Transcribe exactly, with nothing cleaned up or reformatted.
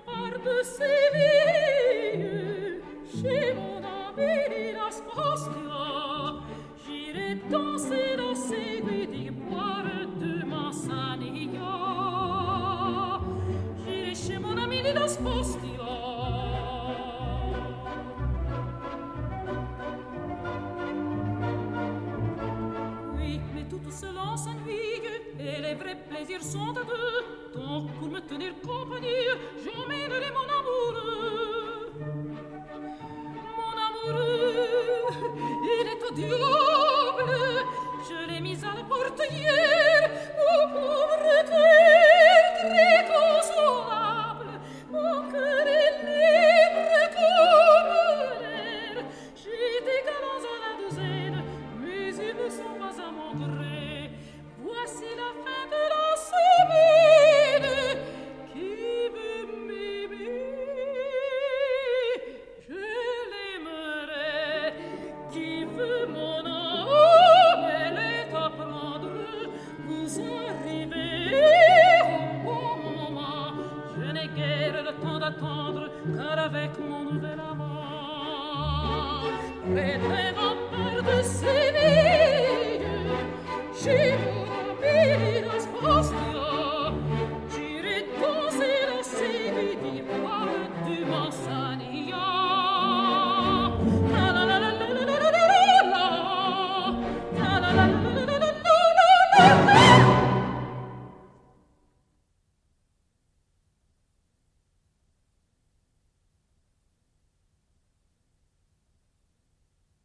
par de Séville, chez mon ami la Spastia, j'irai danser, danser, guidi, boire de Manzanilla. J'irai chez mon ami la Spastia. Oui, mais tout cela s'ennuie, et les vrais plaisirs sont à deux. Donc pour me tenir compagnie, j'emmènerai mon amoureux. Mon amoureux, il est au diable. Je l'ai mis à la portière, mon pauvre cœur très consolable. Mon cœur est libre comme l'air. J'ai des galants à la douzaine, mais ils ne sont pas à mon gré. Voici la fin de la semaine. Qui veut m'aimer? Je l'aimerai. Qui veut mon âme? Elle est à prendre. Vous arrivez au bon moment. Je n'ai guère le temps d'attendre, car avec mon nouvel amant, près des remparts de Séville, chez mon ami la Spastia,